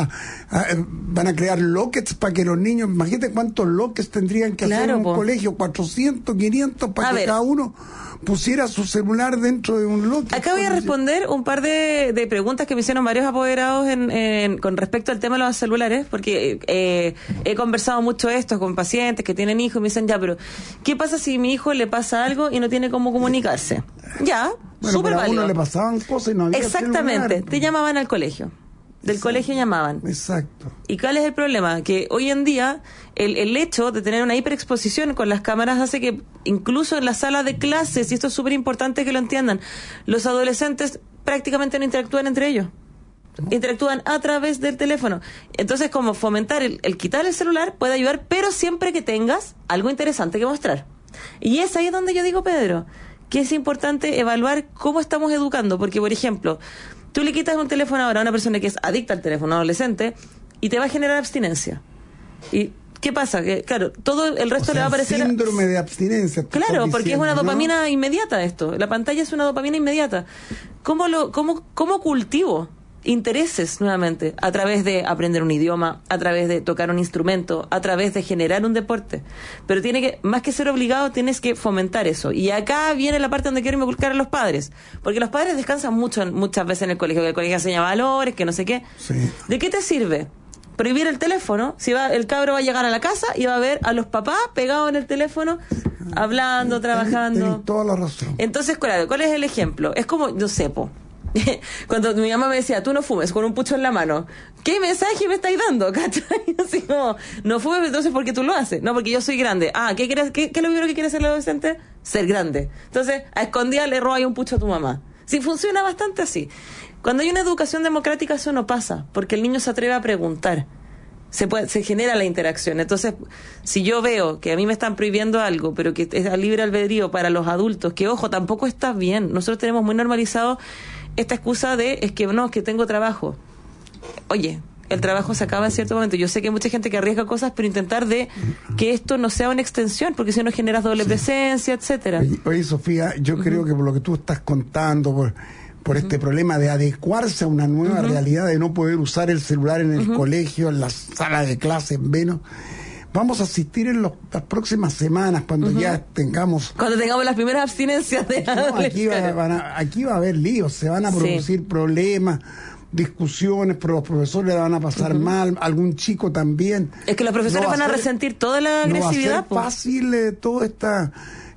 van a crear lockets para que los niños, imagínate cuántos lockets tendrían que hacer en un colegio, 400, 500 para que cada uno pusiera su celular dentro de un locket. Acá voy a responder un par de preguntas que me hicieron varios apoderados con respecto al tema de los celulares, porque he conversado mucho esto con pacientes que tienen hijos y me dicen, ya, pero ¿qué pasa si mi hijo le pasa algo y no tiene cómo comunicarse? Ya, bueno, súper válido. A uno le pasaban cosas y no había exactamente, celular. Te llamaban al colegio. Del colegio llamaban. Exacto. ¿Y cuál es el problema? Que hoy en día el hecho de tener una hiperexposición con las cámaras hace que incluso en la sala de clases, y esto es súper importante que lo entiendan, los adolescentes prácticamente no interactúan entre ellos. Interactúan a través del teléfono. Entonces, como fomentar el quitar el celular puede ayudar, pero siempre que tengas algo interesante que mostrar. Y es ahí donde yo digo, Pedro, que es importante evaluar cómo estamos educando, porque, por ejemplo, tú le quitas un teléfono ahora a una persona que es adicta al teléfono, adolescente, y te va a generar abstinencia. ¿Y qué pasa? Que, claro, todo el resto le va a parecer... síndrome de abstinencia. Claro, porque es una dopamina inmediata esto. La pantalla es una dopamina inmediata. ¿Cómo cultivo intereses nuevamente? A través de aprender un idioma, a través de tocar un instrumento, a través de generar un deporte. Pero más que ser obligado, tienes que fomentar eso. Y acá viene la parte donde quiero involucrar a los padres, porque los padres descansan muchas veces en el colegio, que el colegio enseña valores, que no sé qué. Sí. ¿De qué te sirve prohibir el teléfono si el cabro va a llegar a la casa y va a ver a los papás pegados en el teléfono, hablando, trabajando? Tienes toda la razón. Entonces, claro, ¿cuál es el ejemplo? Es como, no sé, cuando mi mamá me decía, tú no fumes, con un pucho en la mano, ¿qué mensaje me estáis dando? ¿Cachai? Así como, no fumes, entonces ¿por qué tú lo haces? No, porque yo soy grande. Ah, ¿qué es lo primero que quiere ser el adolescente? Ser grande. Entonces, a escondida le roba un pucho a tu mamá. Sí, funciona bastante así. Cuando hay una educación democrática eso no pasa, porque el niño se atreve a preguntar. Se genera la interacción. Entonces, si yo veo que a mí me están prohibiendo algo, pero que es a libre albedrío para los adultos, que ojo, tampoco está bien. Nosotros tenemos muy normalizado esta excusa es que tengo trabajo. Oye, el trabajo se acaba en cierto momento. Yo sé que hay mucha gente que arriesga cosas, pero intentar de que esto no sea una extensión, porque si no generas doble presencia, etcétera. Oye, Sofía, yo creo que por lo que tú estás contando, por este problema de adecuarse a una nueva realidad, de no poder usar el celular en el colegio, en la sala de clases, menos, vamos a asistir en las próximas semanas, cuando ya tengamos... Cuando tengamos las primeras abstinencias de... No, aquí va a haber líos, se van a producir problemas, discusiones, pero los profesores la van a pasar mal, algún chico también. Es que los profesores van a resentir toda la agresividad. No va a ser fácil toda esta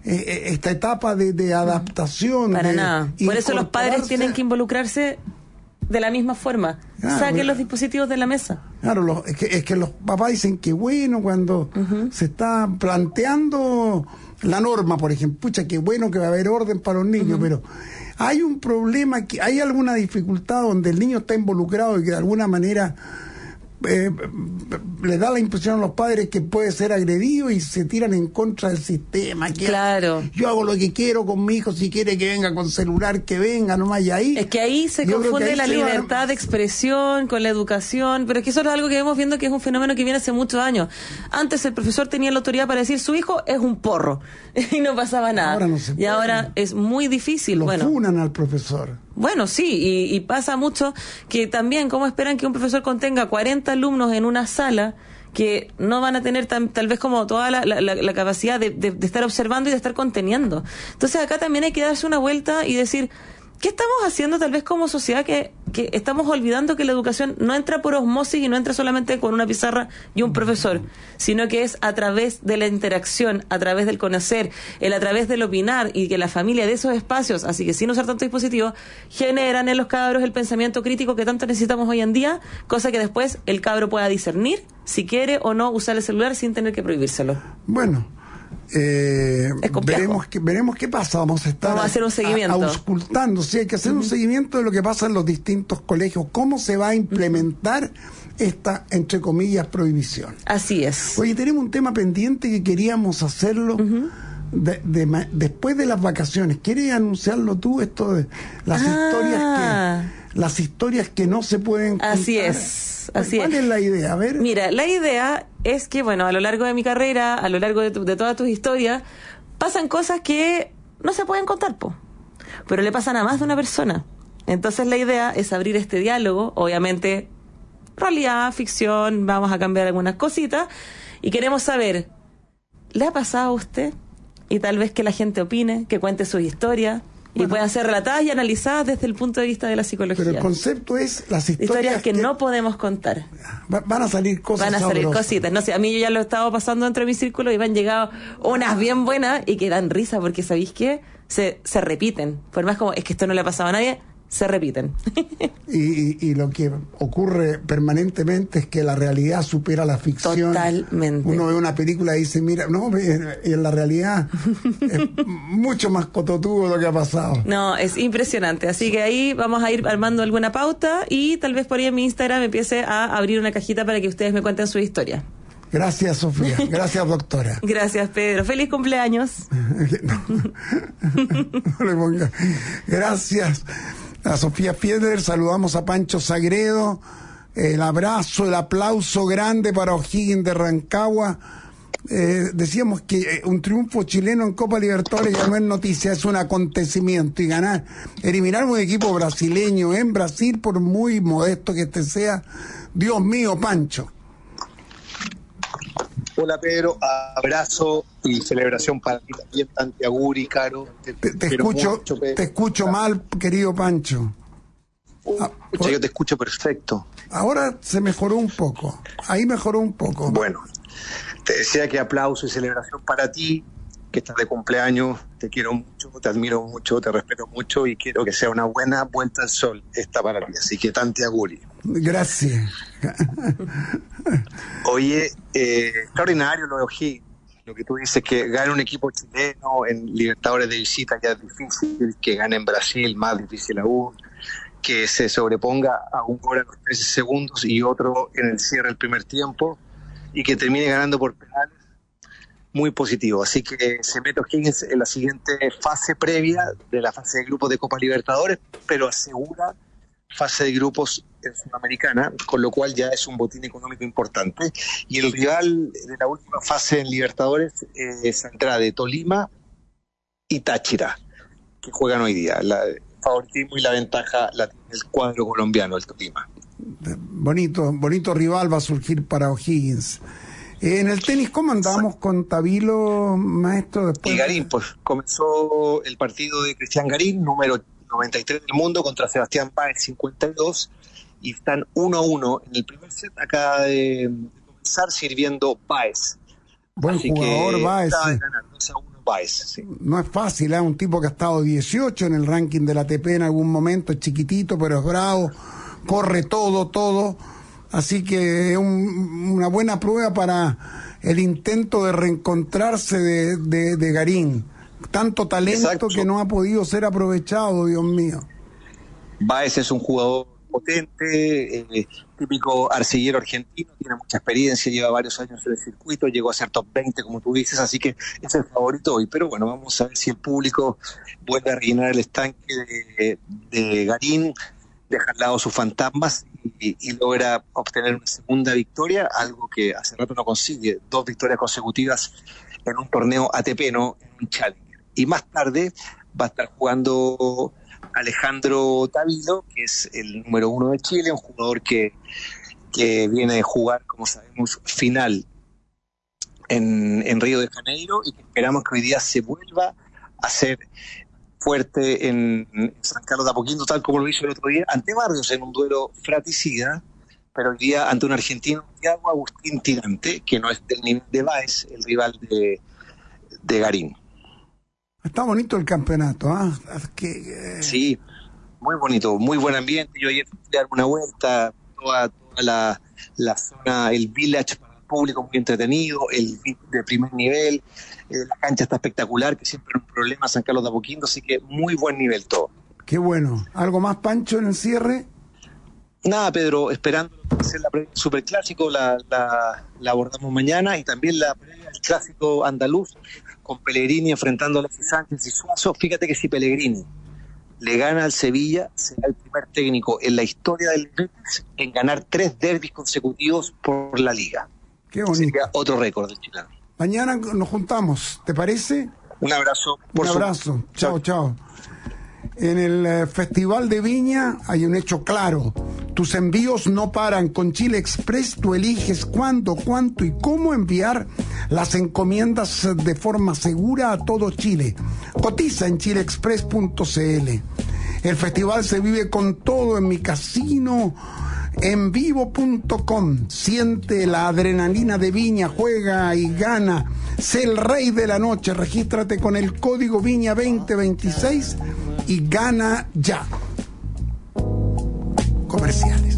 etapa de adaptación. Para nada. Por eso los padres tienen que involucrarse de la misma forma. Claro, saquen los dispositivos de la mesa. Claro, es que los papás dicen que bueno cuando se está planteando la norma, por ejemplo, pucha, qué bueno que va a haber orden para los niños, pero hay un problema, hay alguna dificultad donde el niño está involucrado y que de alguna manera le da la impresión a los padres que puede ser agredido y se tiran en contra del sistema. Claro. Yo hago lo que quiero con mi hijo, si quiere que venga con celular, que venga nomás, y ahí... Es que ahí se confunde la libertad de expresión con la educación, pero es que eso es algo que vemos viendo que es un fenómeno que viene hace muchos años. Antes el profesor tenía la autoridad para decir su hijo es un porro y no pasaba nada. Ahora no se puede. Y ahora es muy difícil. Lo funan al profesor. Bueno, sí, y pasa mucho que también, ¿cómo esperan que un profesor contenga 40 alumnos en una sala que no van a tener tal vez como toda la capacidad de estar observando y de estar conteniendo? Entonces acá también hay que darse una vuelta y decir, ¿qué estamos haciendo tal vez como sociedad que estamos olvidando que la educación no entra por osmosis y no entra solamente con una pizarra y un profesor, sino que es a través de la interacción, a través del conocer, a través del opinar, y que la familia de esos espacios, así que sin usar tanto dispositivo, generan en los cabros el pensamiento crítico que tanto necesitamos hoy en día, cosa que después el cabro pueda discernir si quiere o no usar el celular sin tener que prohibírselo. Bueno, veremos qué pasa. Vamos a hacer un seguimiento, auscultando. Sí, hay que hacer un seguimiento de lo que pasa en los distintos colegios, cómo se va a implementar esta, entre comillas, prohibición. Así es. Oye, tenemos un tema pendiente que queríamos hacerlo después de las vacaciones. ¿Quieres anunciarlo tú, esto de las historias que no se pueden contar? Así es. ¿Cuál es la idea? A ver. Mira, la idea es que, bueno, a lo largo de mi carrera, a lo largo de todas tus historias, pasan cosas que no se pueden contar, pero le pasan a más de una persona. Entonces la idea es abrir este diálogo, obviamente, realidad, ficción, vamos a cambiar algunas cositas, y queremos saber, ¿le ha pasado a usted? Y tal vez que la gente opine, que cuente sus historias, y puedan ser relatadas y analizadas desde el punto de vista de la psicología. Pero el concepto es las historias que no podemos contar. Van a salir cosas Van a salir sabrosas. Cositas. No sé, a mí yo ya lo he estado pasando dentro de mi círculo y me han llegado unas bien buenas y que dan risa porque, ¿sabéis qué? Se repiten. Por más como, es que esto no le ha pasado a nadie, se repiten. Y lo que ocurre permanentemente es que la realidad supera la ficción. Totalmente. Uno ve una película y dice, mira, no, y en la realidad es mucho más cototudo lo que ha pasado. No, es impresionante. Así que ahí vamos a ir armando alguna pauta y tal vez por ahí en mi Instagram empiece a abrir una cajita para que ustedes me cuenten su historia. Gracias, Sofía. Gracias, doctora. Gracias, Pedro. ¡Feliz cumpleaños! No le ponga. Gracias a Sofía Fiedler. Saludamos a Pancho Sagredo. El abrazo, el aplauso grande para O'Higgins de Rancagua. Decíamos que un triunfo chileno en Copa Libertadores ya no es noticia, es un acontecimiento, y ganar, eliminar un equipo brasileño en Brasil, por muy modesto que este sea, Dios mío, Pancho. Hola Pedro, abrazo y celebración para ti también, Tante Aguri, Caro. Te escucho mal, querido Pancho. Yo te escucho perfecto. Ahora se mejoró un poco, ahí mejoró un poco. Bueno, te decía que aplauso y celebración para ti, que estás de cumpleaños, te quiero mucho, te admiro mucho, te respeto mucho y quiero que sea una buena vuelta al sol esta para ti, así que Tante Aguri. Gracias. Oye, extraordinario lo de O'Higgins, lo que tú dices, que gane un equipo chileno en Libertadores de visita ya es difícil, que gane en Brasil más difícil aún, que se sobreponga a un gol a los 13 segundos y otro en el cierre del primer tiempo y que termine ganando por penales, muy positivo. Así que se mete O'Higgins en la siguiente fase previa de la fase de grupos de Copa Libertadores, pero asegura fase de grupos en Sudamericana, con lo cual ya es un botín económico importante. Y el rival de la última fase en Libertadores es Andrade, Tolima y Táchira, que juegan hoy día. El favoritismo y la ventaja la tiene el cuadro colombiano, el Tolima. Bonito rival va a surgir para O'Higgins. En el tenis, ¿cómo andamos con Tabilo, maestro? Y Garín, pues comenzó el partido de Cristian Garín, número 93 del mundo, contra Sebastián Báez, 52, y están 1-1 en el primer set. Acaba de comenzar sirviendo Báez. Buen Así jugador, Báez. Acaba de ganar 2-1 Báez, sí. No es fácil, un tipo que ha estado 18 en el ranking de la ATP en algún momento, es chiquitito, pero es bravo, corre todo. Así que es una buena prueba para el intento de reencontrarse de Garín. Tanto talento. Exacto. Que no ha podido ser aprovechado, Dios mío. Báez es un jugador potente, típico arcillero argentino, tiene mucha experiencia, lleva varios años en el circuito, llegó a ser top 20, como tú dices, así que es el favorito hoy. Pero bueno, vamos a ver si el público vuelve a rellenar el estanque de Garín, deja al lado sus fantasmas y logra obtener una segunda victoria, algo que hace rato no consigue, 2 victorias consecutivas en un torneo ATP, no en un Challenger. Y más tarde va a estar jugando Alejandro Tabilo, que es el número 1 de Chile, un jugador que viene de jugar, como sabemos, final en Río de Janeiro, y que esperamos que hoy día se vuelva a ser fuerte en San Carlos de Apoquindo, tal como lo hizo el otro día ante Barrios en un duelo fratricida, pero hoy día ante un argentino, Thiago Agustín Tirante, que no es del nivel de Báez, el rival de Garín. Está bonito el campeonato, ¿ah? Sí, muy bonito, muy buen ambiente. Yo ayer fui a dar una vuelta, toda la zona, el village para el público muy entretenido, el VIP de primer nivel, la cancha está espectacular, que siempre es un problema San Carlos de Apoquindo, así que muy buen nivel todo. Qué bueno. ¿Algo más, Pancho, en el cierre? Nada, Pedro, esperando hacer la previa del Superclásico, la abordamos mañana, y también la previa del Clásico Andaluz, con Pellegrini enfrentando a Alexis Sánchez y Suazo. Fíjate que si Pellegrini le gana al Sevilla, será el primer técnico en la historia del Betis en ganar 3 derbis consecutivos por la Liga. Qué bonito. Sería otro récord del chileno. Mañana nos juntamos, ¿te parece? Un abrazo. Un abrazo. Chao, chao. En el Festival de Viña hay un hecho claro. Tus envíos no paran. Con Chile Express tú eliges cuándo, cuánto y cómo enviar las encomiendas de forma segura a todo Chile. Cotiza en chileexpress.cl. El festival se vive con todo en mi casino envivo.com. Siente la adrenalina de Viña, juega y gana. Sé el rey de la noche. Regístrate con el código Viña 2026 y gana ya. Comerciales.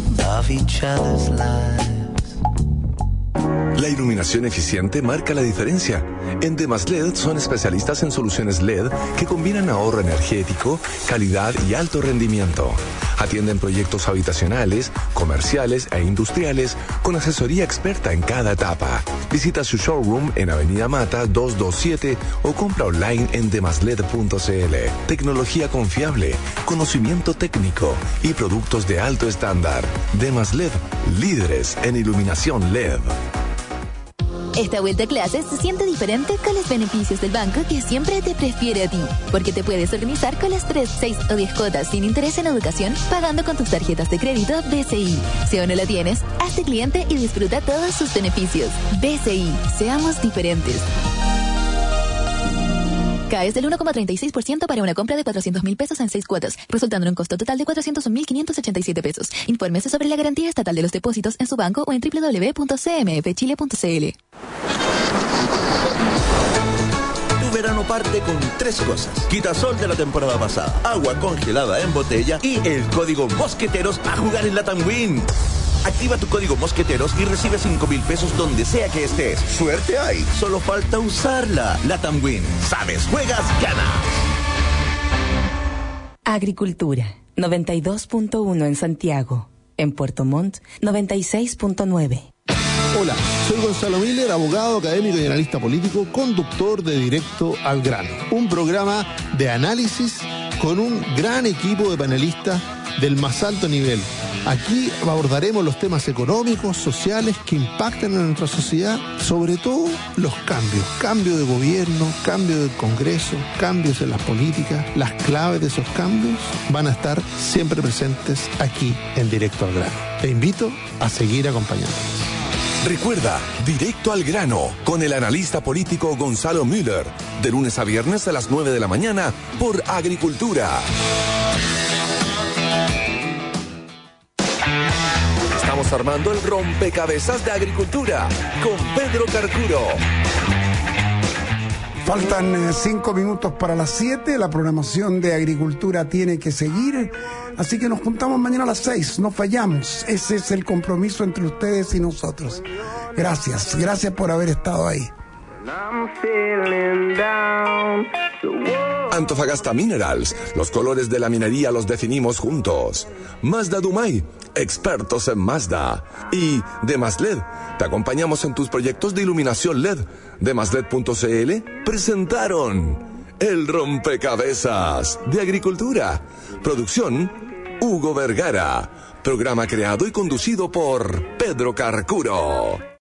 La iluminación eficiente marca la diferencia. En Demasled son especialistas en soluciones LED que combinan ahorro energético, calidad y alto rendimiento. Atienden proyectos habitacionales, comerciales e industriales con asesoría experta en cada etapa. Visita su showroom en Avenida Mata 227 o compra online en demasled.cl. Tecnología confiable, conocimiento técnico y productos de alto estándar. Demasled, líderes en iluminación LED. Esta vuelta a clases se siente diferente con los beneficios del banco que siempre te prefiere a ti. Porque te puedes organizar con las 3, 6 o 10 cuotas sin interés en educación pagando con tus tarjetas de crédito BCI. Si aún no la tienes, hazte cliente y disfruta todos sus beneficios. BCI, seamos diferentes. CAES del 1,36% para una compra de 400.000 pesos en 6 cuotas, resultando en un costo total de 401.587 pesos. Infórmese sobre la garantía estatal de los depósitos en su banco o en www.cmfchile.cl. Tu verano parte con 3 cosas: quitasol de la temporada pasada, agua congelada en botella y el código Mosqueteros a jugar en la Tamwin. Activa tu código Mosqueteros y recibe 5.000 pesos donde sea que estés. ¡Suerte hay! Solo falta usarla. La Tamwin. ¿Sabes? Juegas, gana. Agricultura, 92.1 en Santiago. En Puerto Montt, 96.9. Hola, soy Gonzalo Miller, abogado, académico y analista político, conductor de Directo al Grano. Un programa de análisis con un gran equipo de panelistas del más alto nivel. Aquí abordaremos los temas económicos, sociales que impactan en nuestra sociedad, sobre todo los cambios. Cambio de gobierno, cambio del Congreso, cambios en las políticas. Las claves de esos cambios van a estar siempre presentes aquí en Directo al Grano. Te invito a seguir acompañándonos. Recuerda, Directo al Grano, con el analista político Gonzalo Müller, de lunes a viernes a las 9 de la mañana por Agricultura. Estamos armando el rompecabezas de Agricultura con Pedro Carcuro. Faltan 5 minutos para las 7. La programación de Agricultura tiene que seguir. Así que nos juntamos mañana a las 6. No fallamos. Ese es el compromiso entre ustedes y nosotros. Gracias. Gracias por haber estado ahí. Antofagasta Minerals, los colores de la minería los definimos juntos. Mazda Dumay, expertos en Mazda. Y Demasled, te acompañamos en tus proyectos de iluminación LED. Demasled.cl presentaron el rompecabezas de Agricultura. Producción, Hugo Vergara. Programa creado y conducido por Pedro Carcuro.